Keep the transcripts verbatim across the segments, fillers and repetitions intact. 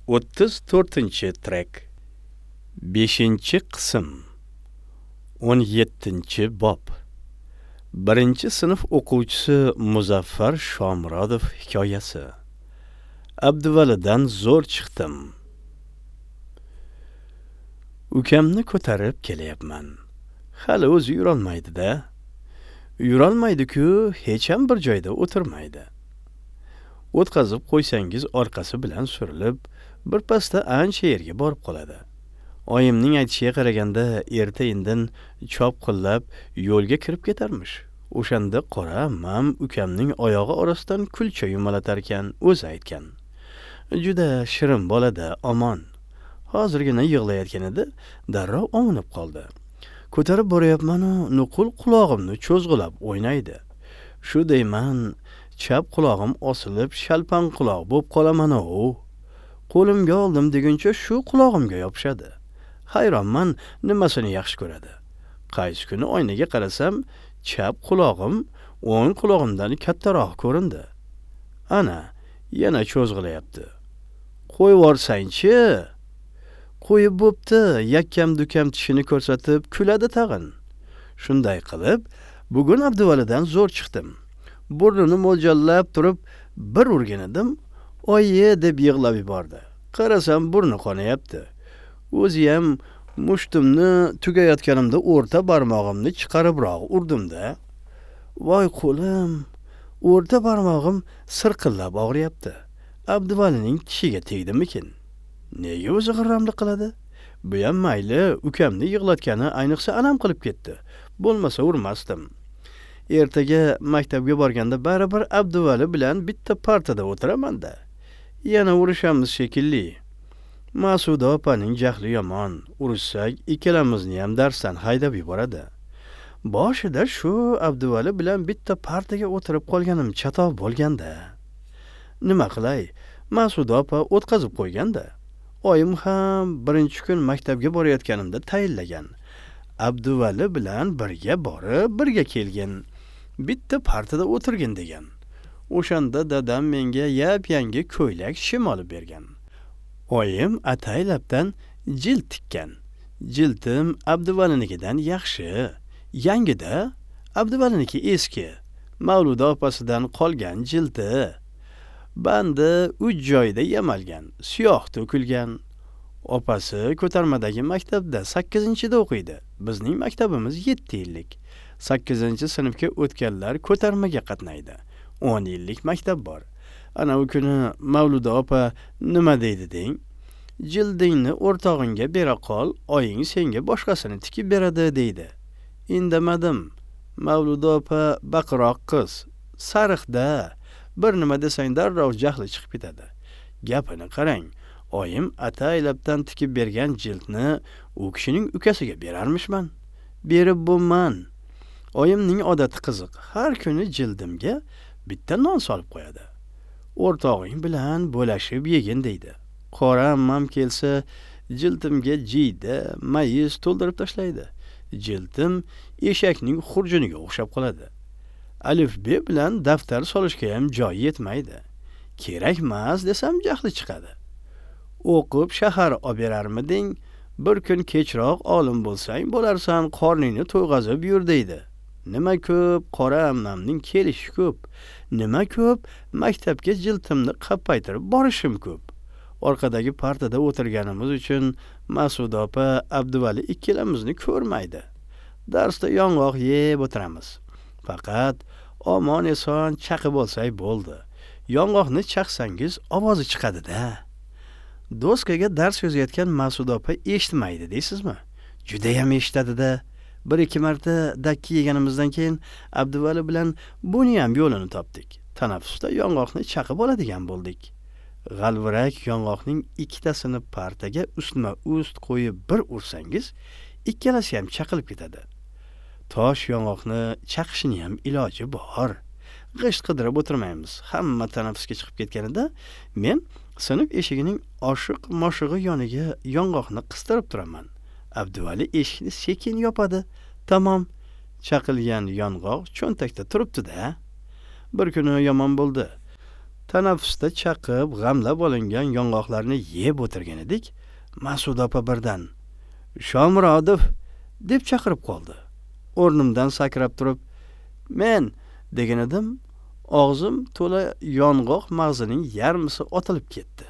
o'ttiz to'rtinchi trek. beshinchi qism. o'n yettinchi bob. Birinchi sinf o'quvchisi Muzaffar Shomurodov hikoyasi. Abduvalidan zo'r chiqdim. Ukamni ko'tarib kelyapman. Hali o'zi yurolmaydi-da. Yurolmaydi-ku, hech ham bir joyda o'tirmaydi. O'tkazib qo'ysangiz orqasi bilan surilib, bir pasda ancha yerga borib qoladi. Oyimning aytishiga qaraganda erta-indin chop qillab yo'lga kirib ketarmish. O'shanda qora ammam ukamning oyog'i orasidan kulcha yumalatar ekan, o'zi aytgan. Juda shirin bola-da, omon. Hozirgina yig'layotgan edi, darrov ovunib qoldi. Ko'tarib boryapman-u, nuqul qulog'imni cho'zg'ilab o'ynaydi. Shu deyman, chap qulog'im osilib, shalpan quloq bo'lib qolaman-u. Qo'limga oldim deguncha shu qulog'imga yopishadi. Hayronman, nimasini yaxshi ko'radi. Qaysi kuni oynaga qarasam, chap qulog'im o'ng qulog'imdan kattaroq ko'rindi. Ana, yana cho'zg'ilayapti. Qo'yib yuborsang-chi. Qo'yib bo'pti, yakkam-dukam tishini ko'rsatib kuladi tag'in. Shunday qilib, bugun Abduvalidan zo'r chiqdim. Burnini mo'ljallab turib, bir urgan edim, oyi deb yig'lab yubordi. Qarasam burni qonayapti. O'zi ham mushtimni tugayotganimda o'rta barmog'imni chiqaribroq urdim-da. Voy qo'lim, o'rta barmog'im sirqillab og'riyapti. Abduvalining tishiga tegdimikin? Nega o'zi g'irramlik qiladi? Bu ham mayli, ukamni yig'latgani ayniqsa anam qilib ketdi. Bo'lmasa urmasdim. Ertaga maktabga borganda baribir Abduvali bilan bitta partada o'tiraman-da. Yana urishamiz shekilli. Masuda opaning jahli yomon. Urishsak, ikkalamizni ham darsdan haydab yuboradi. Boshida shu Abduvali bilan bitta partaga o'tirib qolganim chatoq bo'lganda. Nima qilay? Masuda opa o'tkazib qo'yganda. Oyim ham birinchi kun maktabga borayotganimda tayinlagan. Abduvali bilan birga borib, birga kelgin. Bitta partada o'tirgin degan. O'shanda dadam menga yap-yangi ko'ylak shim olib bergan. Oyim ataylabdan jild tikkan. Jildim Abduvalinikidan yaxshi. Yangi-da, Abduvaliniki eski. Mavluda opasidan qolgan jildi. Bandi uch joyda yamalgan, siyoh to'kilgan. Opasi ko'tarmadagi maktabda sakkizinchida o'qiydi. Bizning maktabimiz yetti yillik. sakkizinchi sinfga o'tganlar ko'tarmaga qatnaydi. o'n yillik maktab bor. Ana u kuni Mavluda opa nima deydi deng? Jildingni o'rtog'ingga bera qol, oying senga boshqasini tikib beradi deydi. Indamadim. Mavluda opa baqiroq qiz, sariqda. Bir nima desang darrov jahli chiqib ketadi. Gapini qarang. Oyim ataylabdan tikib bergan jildni u kishining ukasiga berarmishman. Berib bo'lman. Oyimning odati qiziq. Har kuni jildimga bitta non solib qo'yadi. O'rtog'ing bilan bo'lashib yegin deydi. Qora ammam kelsa, jildimga jiyda, mayiz to'ldirib tashlaydi. Jildim eshakning xurjuniga o'xshab qoladi. Alifbe bilan daftar solishga ham joy yetmaydi. Kerakmas desam jahli chiqadi. O'qib shahar olib berarmiding? Bir kun kechroq olim bo'lsang bo'larsan, qorningni to'yg'azib yur deydi. Nima ko'p, qora ammamning kelishi ko'p. Nima ko'p, maktabga jiltimni qappaytirib borishim ko'p. Orqadagi partada o'tirganimiz uchun Masuda opa Abduvali ikkalamizni ko'rmaydi. Darsda yong'oq yeb o'tiramiz. Faqat omon eson chaqib olsak bo'ldi. Yong'oqni chaqsangiz ovozi chiqadi-da. Doskaga dars yozayotgan Masuda opa eshitmaydi deysizmi? Juda ham eshitadi-da. Bir ikki marta dakki yeganimizdan keyin Abduvali bilan buni ham yo'lini topdik. Tanaffusda yong'oqni chaqib oladigan bo'ldik. G'alvirak yong'oqning ikkitasini partaga ustma-ust qo'yib bir ursangiz, ikkalasi ham chaqilib ketadi. Tosh yong'oqni chaqishini ham iloji bor. G'isht qidirib o'tirmaymiz. Hamma tanaffusga chiqib ketganida men sinf eshigining oshiq-moshig'i yoniga yong'oqni qistirib turaman. Abduvali eshikni sekin yopadi. Tamom, chaqilgan yong'oq cho'ntakda turibdi-da. Bir kuni yomon bo'ldi. Tanaffusda chaqib, g'amlab olingan yong'oqlarni yeb o'tirgan edik. Mas'ud opa birdan "Shomurodov" deb chaqirib qoldi. O'rnimdan sakrab turib, "Men" degan edim, og'zim to'la yong'oq mag'zining yarmisi otilib ketdi.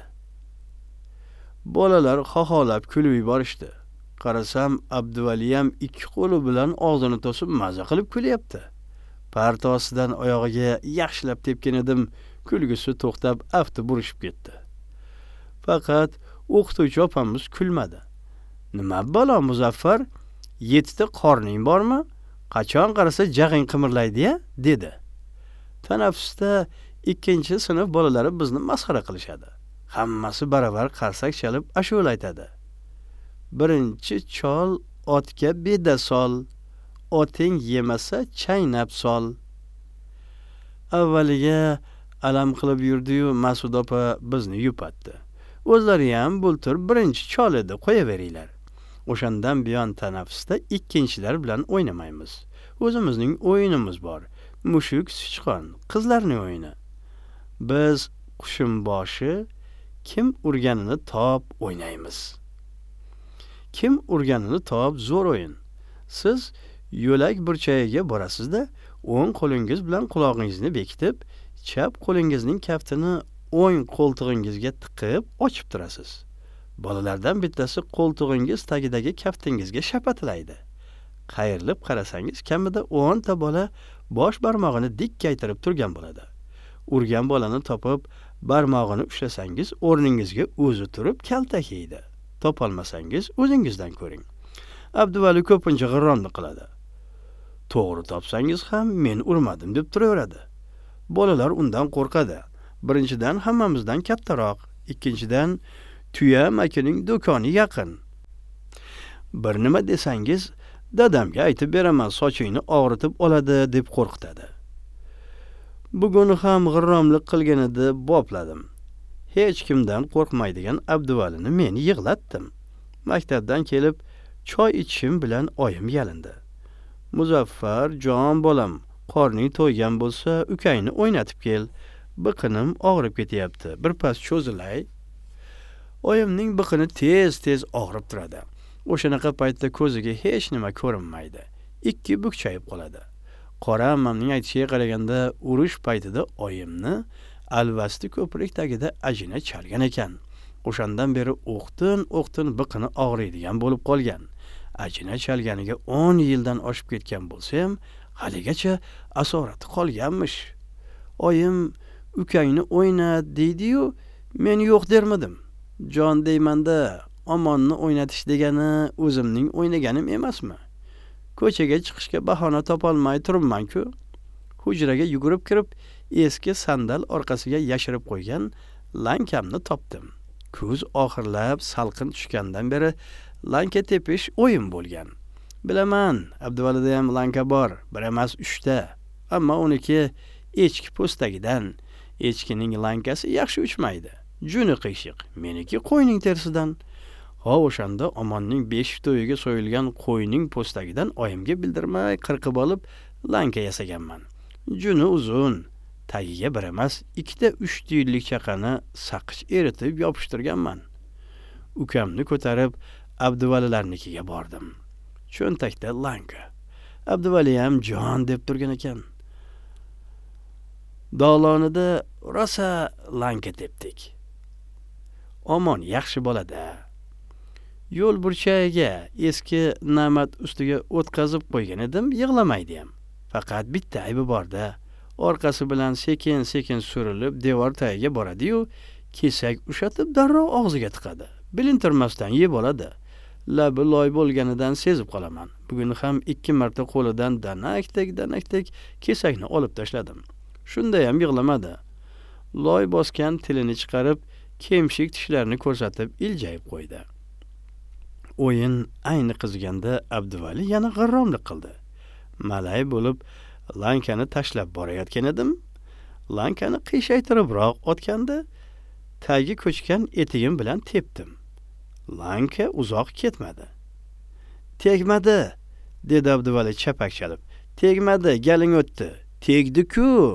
Bolalar xoxolab kulib yuborishdi. Qarasam, Abduvaliyam ikki qo'li bilan og'zini to'sib maza qilib kulyapti. Parta ostidan oyog'iga yaxshilab tepgan edim, kulgisi to'xtab, afti burishib ketdi. Faqat o'qituvchi opamiz kulmadi. "Nima balo Muzaffar? yettita qorning bormi? Qachon qarasa jag'ing qimirlaydi-ya?" dedi. Tanaffusda ikkinchi sinf bolalari bizni masxara qilishadi. Hammasi baravar qarsak chalib ashula aytadi. Birinchi chol otga beda sol, oting yemasa chaynab sol. Avvaliga alam qilib yurdi-yu, Mas'ud opa bizni yupatdi. O'zlari ham bultur birinchi chol edi, qo'yaveringlar. O'shandan buyon tanaffusda ikkinchilar bilan o'ynamaymiz. O'zimizning o'yinimiz bor. Mushuk, sichqon, qizlarning o'yini. Biz qushimboshi, kim urganini top o'ynaymiz. Kim urganini top zo'r o'yin. Siz yo'lak burchagiga borasiz-da, o'ng qo'lingiz bilan qulog'ingizni bekitib, chap qo'lingizning kaftini o'ng qo'ltig'ingizga tiqib ochib turasiz. Bolalardan bittasi qo'ltig'ingiz tagidagi kaftingizga shapatilaydi. Qayrilib qarasangiz, kamida o'n ta bola bosh barmog'ini dikkaytirib turgan bo'ladi. Urgan bolani topib, barmog'ini ushlasangiz, o'rningizga o'zi turib kaltak yeydi. Topolmasangiz, o'zingizdan ko'ring. Abduvali ko'pincha g'irromlik qiladi. To'g'ri topsangiz ham men urmadim deb turaveradi. Bolalar undan qo'rqadi. Birinchidan hammamizdan kattaroq, ikkinchidan tuya makining do'koni yaqin. Bir nima desangiz, dadamga aytib beraman, sochingni og'ritib oladi deb qo'rqitadi. Bugun ham g'irromlik qilganida bopladim. Hech kimdan qo'rqmaydigan Abduvalini men yig'latdim. Maktabdan kelib choy ichishim bilan oyim yalindi. "Muzaffar, jon bolam, qorning to'ygan bo'lsa, ukangni o'ynatib kel. Biqinim og'rib ketyapti. Birpas cho'zilay." Oyimning biqini tez-tez og'rib turadi. O'shanaqa paytda ko'ziga hech nima ko'rinmaydi. Ikki bukchayib qoladi. Qora ammamning aytishiga qaraganda, urush paytida oyimni alvasti ko'prik tagida ajina chalgan ekan. O'shandan beri o'qtin-o'qtin biqini og'riydigan bo'lib qolgan. Ajina chalganiga o'n yildan oshib ketgan bo'lsa ham, haligacha asorati qolganmish. Oyim ukangni o'ynat deydi-yu, men yo'q dermidim. Jon deymanda, Omonni o'ynatish degani o'zimning o'ynaganim emasmi? Ko'chaga chiqishga bahona topolmay turibman-ku. Hujraga yugurib kirib, eski sandal orqasiga yashirib qo'ygan lankamni topdim. Kuz oxirlab salqin tushgandan beri lanka tepish o'yin bo'lgan. Bilaman, Abduvalida ham lanka bor, bir emas uchta. Ammo uniki echki po'stagidan. Echkining lankasi yaxshi uchmaydi. Juni qiyshiq, meniki qo'yning terisidan. Ha, o'shanda Omonning besh to'yiga so'yilgan qo'yning po'stagidan oyimga bildirmay qirqib olib lanka yasaganman. Juni uzun, tagiga bir emas, ikkita uch tiyillik chaqani saqich eritib yopishtirganman. Ukamni ko'tarib Abduvalilarnikiga bordim. Cho'ntakda lanka. Abduvali ham jon deb turgan ekan. Dog'lonida rosa lanka tepdik. Omon yaxshi bo'ladi. Yo'l burchagiga eski namat ustiga o'tkazib qo'ygan edim, yig'lamaydi ham. Faqat bitta aybi bor-da. Orqasi bilan sekin-sekin surilib devor tagiga boradi-yu, kesak ushatib darrov og'ziga tiqadi. Bilintirmasdan yeb oladi. Labi loy bo'lganidan sezib qolaman. Bugun ham ikki marta qo'lidan danakdek-danakdek kesakni olib tashladim. Shunda ham yig'lamadi. Loy bosgan tilini chiqarib, kemshik tishlarini ko'rsatib iljayib qo'ydi. O'yin ayni qizganda Abduvali yana g'irromlik qildi. Malay bo'lib lankani tashlab borayotgan edim. Lankani qiyshaytiribroq otganda tagi ko'chgan etigim bilan tepdim. Lanka uzoq ketmadi. "Tegmadi", dedi Abduvali chapak chalib. "Tegmadi, galing o'tdi." "Tegdi-ku",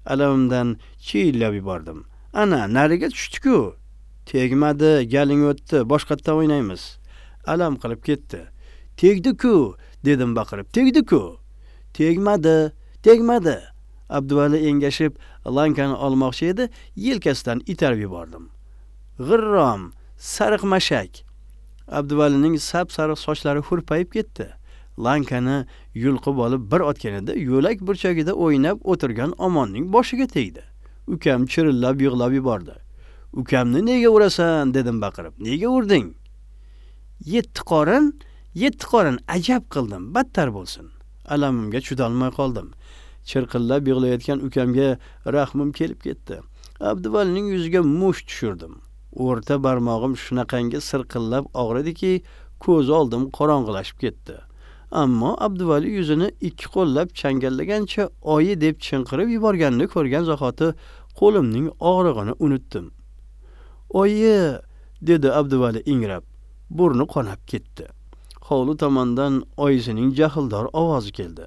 Alamimdan chiyillab yubordim. Ana, nariga tushdi-ku. Tegmadi, galing o'tdi, boshqatda o'ynaymiz. Alam qilib ketdi. Tegdi-ku, dedim baqirib. Tegdi-ku. Tegmadi, tegmadi. Abduvali engashib lankani olmoqchi edi, yelkasidan itarib yubordim. G'irrom, sariq mashak. Abduvalining sap-sariq sochlari hurpayib ketdi. Lankani yulqib olib bir otganida yo'lak burchagida o'ynab o'tirgan Omonning boshiga tegdi. Ukam chirillab yig'lab yubordi. Ukamni nega urasan, dedim baqirib. Nega urding? Yetti qorin, yetti qorin ajab qildim, battar bo'lsin. Alamimga chidolmay qoldim. Chirqillab yig'layotgan ukamga rahmim kelib ketdi. Abduvalining yuziga mush tushirdim. O'rta barmog'im shunaqangi sirqillab og'ridiki, ko'z oldim qorong'ilashib ketdi. Ammo Abduvali yuzini ikki qo'llab changallagancha oyi deb chinqirib yuborganini ko'rgan zahoti qo'limning og'rig'ini unutdim. Oyi, dedi Abduvali ingrab. Burni qonab ketdi. Hovli tomondan oyisining jahldor ovozi keldi.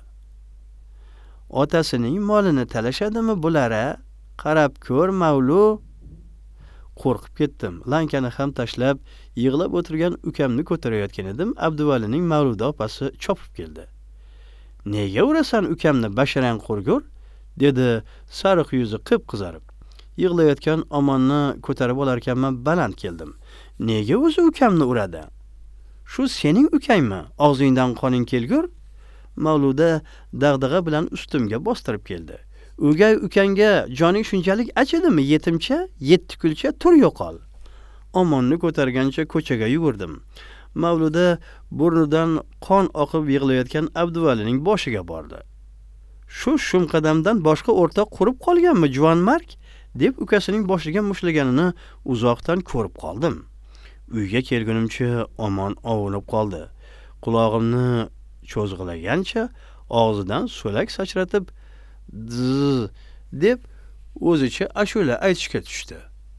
Otasining molini talashadimi bulara? Qarab ko'r, Mavlu. Qo'rqib ketdim. Lankani ham tashlab, yig'lab o'tirgan ukamni ko'tarayotgan edim. Abduvalining Mavluda opasi chopib keldi. Nega urasan ukamni, basharang qo'rgur? Dedi sariq yuzi qip-qizarib. Yig'layotgan Omonni ko'tarib olarkanman baland keldim. Nega o'zi ukamni uradi? Shu sening ukangmi? Og'zingdan qoning kelgur? Mavluda dag'dag'a bilan ustimga bostirib keldi. O'gay ukangga joning shunchalik achidimi, yetimcha, yetti kulcha tur yo'qol. Omonni ko'targancha ko'chaga yugurdim. Mavluda burnidan qon oqib yig'layotgan Abduvalining boshiga bordi. Shu shum qadamdan boshqa o'rtoq qurib qolganmi, juvon mark? Deb ukasining boshiga mushlaganini uzoqdan ko'rib qoldim. Uyga kelgunimcha Omon ovunib qoldi. Qulog'imni cho'zg'ilagancha og'zidan so'lak sachratib zzz deb o'zicha ashula aytishga tushdi.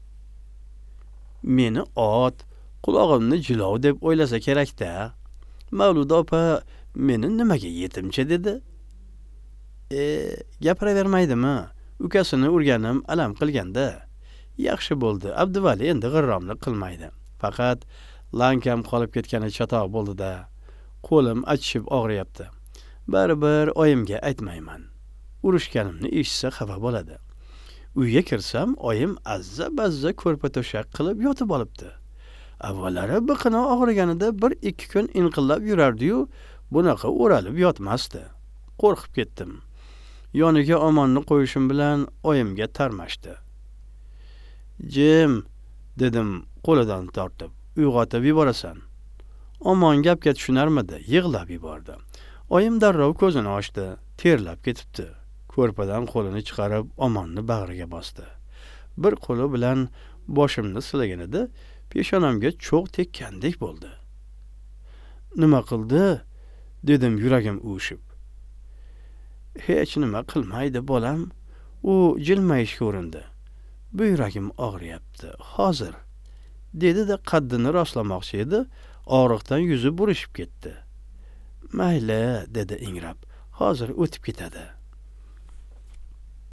Meni ot, qulog'imni jilov deb o'ylasa kerak-da. Mavluda opa meni nimaga yetimcha dedi? E, gapiravermaydimi? Ukasini urganim alam qilganda. Yaxshi bo'ldi. Abduvali endi g'irromlik qilmaydi. Faqat lankam qolib ketgani chatoq bo'ldi-da. Qo'lim achishib og'riyapti. Baribir oyimga aytmayman. Urushganimni eshitsa xafa bo'ladi. Uyga kirsam, oyim azza-bazza ko'rpa to'shaq qilib yotib olibdi. Avvallari biqini og'riganida bir ikki kun inqillab yurardi-yu, bunaqa o'ralib yotmasdi. Qo'rqib ketdim. Yoniga Omonni qo'yishim bilan oyimga tarmashdi. "Jim", dedim qo'lidan tortib, "uyg'otib yuborasan." Omon gapga tushunarmidi, yig'lab yubordi. Oyim darrov ko'zini ochdi, terlab ketibdi. Ko'rpadan qo'lini chiqarib Omonni bag'riga bosdi. Bir qo'li bilan boshimni silaganida peshonamga cho'g' tekkandek bo'ldi. "Nima qildi?" dedim yuragim uvushib. "Hech nima qilmaydi bolam." U jilmayishga urindi. "Bu yuragim og'riyapti, hozir", dedi-da qaddini rostlamoqchi edi, og'riqdan yuzi burishib ketdi. "Mayli", dedi ingrab. "Hozir o'tib ketadi."